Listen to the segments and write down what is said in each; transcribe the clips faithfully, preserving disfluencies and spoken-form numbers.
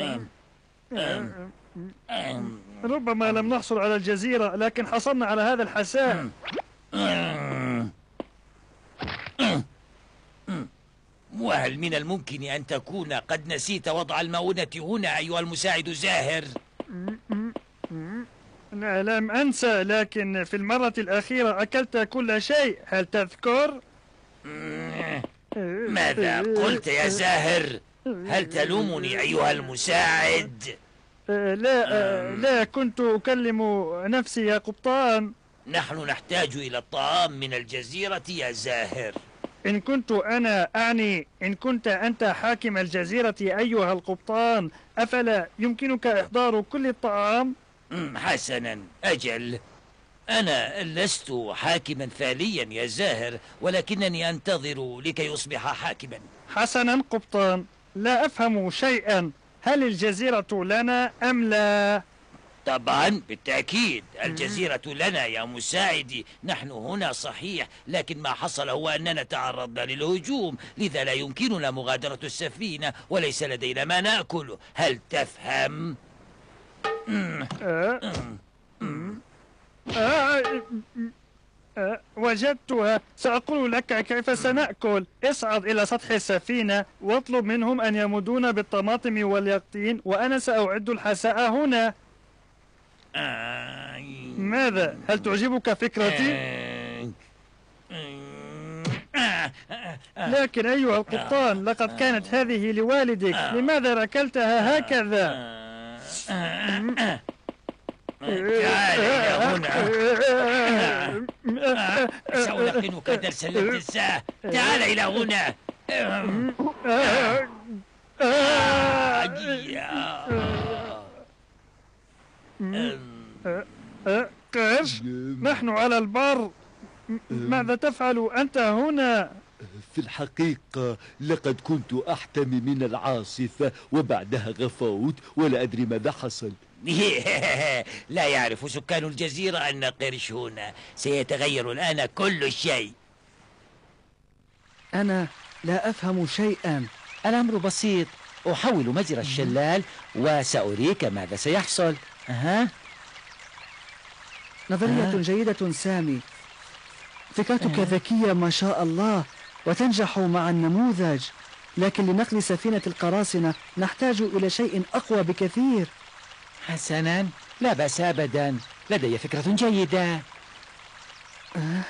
ربما لم نحصل على الجزيرة، لكن حصلنا على هذا الحساء. وهل من الممكن أن تكون قد نسيت وضع المؤونة هنا أيها المساعد زاهر؟ لا، لم أنسى، لكن في المرة الأخيرة أكلت كل شيء، هل تذكر؟ ماذا قلت يا زاهر؟ هل تلومني أيها المساعد؟ لا لا، كنت أكلم نفسي يا قبطان. نحن نحتاج إلى الطعام من الجزيرة يا زاهر. إن كنت أنا أعني إن كنت أنت حاكم الجزيرة أيها القبطان، أفلا يمكنك إحضار كل الطعام؟ حسنا، أجل. أنا لست حاكما فعليا يا زاهر، ولكنني أنتظر لكي يصبح حاكما. حسنا قبطان، لا أفهم شيئا. هل الجزيرة لنا أم لا؟ طبعا بالتأكيد الجزيرة لنا يا مساعدي. نحن هنا صحيح، لكن ما حصل هو أننا تعرضنا للهجوم، لذا لا يمكننا مغادرة السفينة وليس لدينا ما نأكله. هل تفهم؟ أه أه أه وجدتها. سأقول لك كيف سنأكل. اصعد إلى سطح السفينة واطلب منهم أن يمدون بالطماطم واليقطين، وأنا سأعد الحساء هنا. ماذا؟ هل تعجبك فكرتي؟ لكن أيها القبطان، لقد كانت هذه لوالدك، لماذا ركلتها هكذا؟ تعال إلى هنا. سألقنك درس الانتزاع. تعال إلى هنا. قرش، نحن على البر. ماذا تفعل أنت هنا؟ في الحقيقة لقد كنت أحتمي من العاصفة وبعدها غفوت، ولا أدري ماذا حصل. لا يعرف سكان الجزيرة أن قرش هنا. سيتغير الآن كل شيء. أنا لا أفهم شيئا. الأمر بسيط، أحول مجرى الشلال وسأريك ماذا سيحصل. أها. نظرية أه. جيدة سامي، فكرتك أه. ذكية ما شاء الله، وتنجح مع النموذج، لكن لنقل سفينة القراصنة نحتاج إلى شيء أقوى بكثير. حسنا، لا بأس أبدا، لدي فكرة جيدة. آه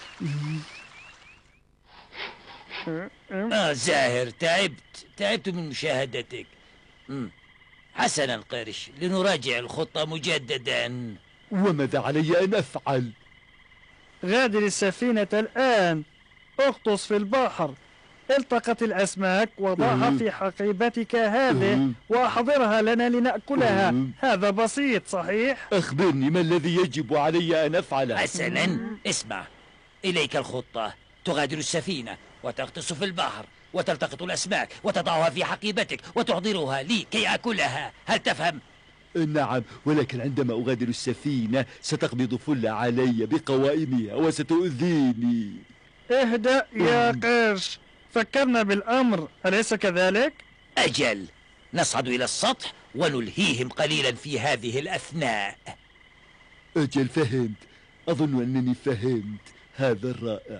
آه زاهر، تعبت تعبت من مشاهدتك. مم. حسنا قرش، لنراجع الخطة مجددا. وماذا علي أن أفعل؟ غادر السفينة الآن، اغطس في البحر، التقط الأسماك وضعها في حقيبتك هذه وأحضرها لنا لنأكلها. هذا بسيط صحيح؟ أخبرني ما الذي يجب علي أن أفعله. حسنا، اسمع، إليك الخطة. تغادر السفينة وتغطس في البحر وتلتقط الأسماك وتضعها في حقيبتك وتحضرها لي كي أكلها. هل تفهم؟ نعم، ولكن عندما أغادر السفينة ستقبض فل علي بقوائمها وستؤذيني. اهدأ يا قرش، فكرنا بالأمر، أليس كذلك؟ أجل، نصعد إلى السطح ونلهيهم قليلا في هذه الأثناء. أجل، فهمت. أظن أنني فهمت. هذا الرائع.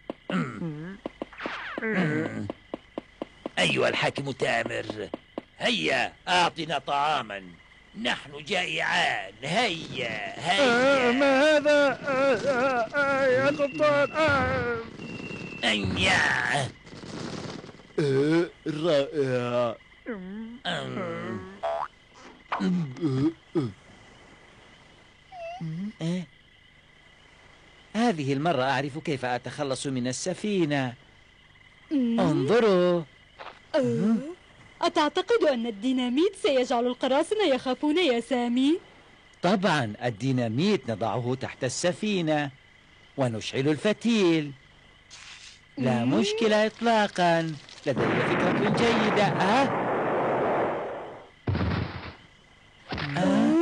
أيها الحاكم تامر، هيا أعطنا طعاما، نحن جائعان. هيا هيا. آه ما هذا؟ آه آه آه يا قبطان. آه أنيا. آه رائع. أه؟ هذه المرة أعرف كيف أتخلص من السفينة. انظروا. أه؟ أتعتقد أن الديناميت سيجعل القراصنة يخافون يا سامي؟ طبعا، الديناميت نضعه تحت السفينة ونشعل الفتيل. لا مشكلة إطلاقا، لدي فكرة جيدة. أه؟ أه؟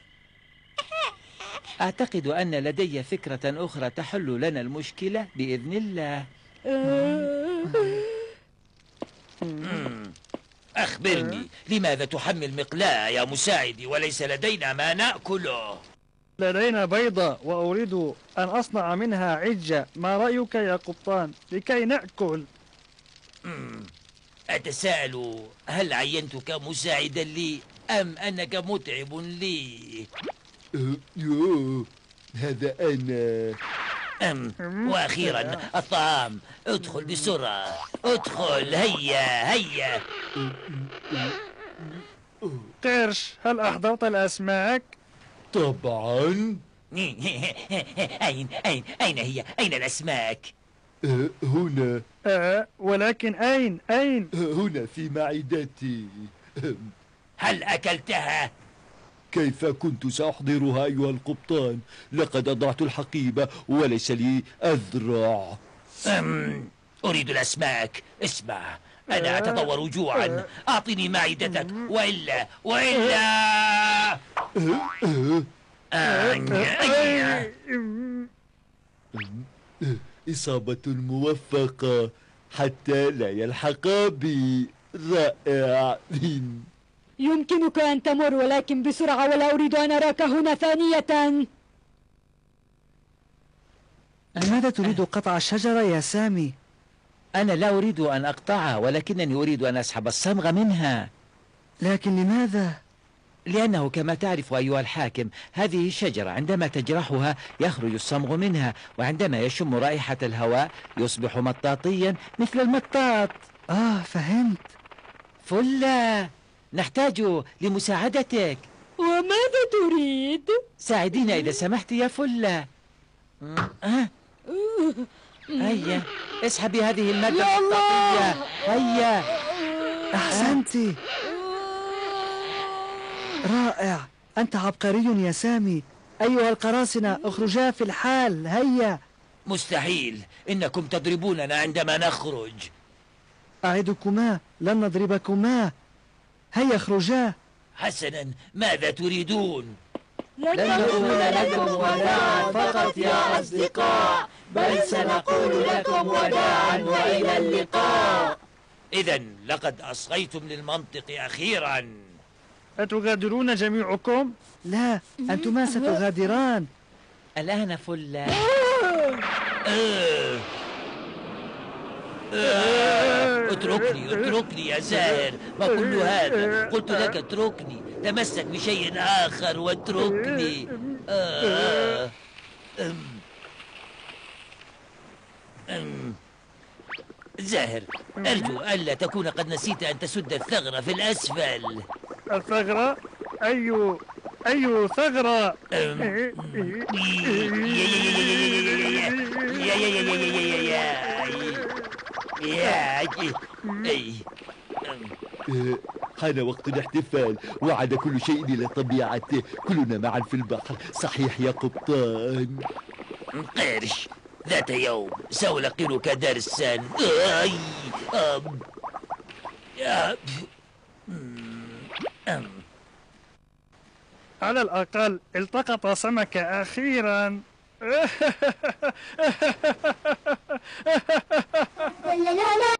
أعتقد أن لدي فكرة أخرى تحل لنا المشكلة بإذن الله. أخبرني، لماذا تحمل مقلاة يا مساعدي وليس لدينا ما نأكله؟ لدينا بيضة وأريد أن أصنع منها عجة. ما رأيك يا قبطان لكي نأكل؟ أتساءل هل عينتك مساعدا لي أم أنك متعب لي؟ أه، يوه، هذا أنا. أم وأخيرا الطعام. ادخل بسرعة، ادخل، هيا هيا. قرش، هل أحضرت الأسماك؟ طبعا. أين أين أين هي؟ أين الأسماك؟ أه، هنا. آه ولكن أين أين؟ أه، هنا في معدتي. أه، هل أكلتها؟ كيف كنت سأحضرها أيها القبطان؟ لقد أضعت الحقيبة وليس لي أذرع. أم أريد الأسماك. اسمع، أنا أتضور جوعا. أعطني معدتك وإلا وإلا آه. إصابة موفقة حتى لا يلحق بي. رائع. يمكنك أن تمر ولكن بسرعة، ولا أريد أن أراك هنا ثانية. لماذا تريد قطع الشجرة يا سامي؟ أنا لا أريد أن أقطعها، ولكنني أريد أن أسحب الصمغ منها. لكن لماذا؟ لأنه كما تعرف أيها الحاكم، هذه الشجرة عندما تجرحها يخرج الصمغ منها، وعندما يشم رائحة الهواء يصبح مطاطيا مثل المطاط. آه فهمت. فلا، نحتاج لمساعدتك. وماذا تريد؟ ساعدينا إذا سمحت يا فلا. أه؟ هيا اسحبي هذه المادة المطاطية. هيا. أحسنت. رائع، أنت عبقري يا سامي. أيها القراصنة اخرجا في الحال. هيا. مستحيل، إنكم تضربوننا عندما نخرج. أعدكما لن نضربكما. هيا اخرجا. حسنا، ماذا تريدون؟ لن نقول لكم وداعا فقط يا أصدقاء، بل سنقول لكم وداعا وإلى اللقاء. إذا لقد أصغيتم للمنطق أخيرا. أتغادرون جميعكم؟ لا، أنتما ستغادران. الآن فلا. آه. آه. اتركني اتركني يا زاهر، ما كل هذا؟ قلت لك اتركني، تمسك بشيء آخر واتركني. آه. أم. أم. زاهر، أرجو ألا تكون قد نسيت أن تسد الثغرة في الأسفل. الثغرة؟ أي أي ثغرة؟ أه، حان وقت الاحتفال، وعاد كل شيء إلى طبيعته. كلنا معا في البحر، صحيح يا قبطان؟ قرش، ذات يوم سألقنك درسا. أي. أم. يا. أم. على الأقل التقط سمكة أخيرا. لا لا لا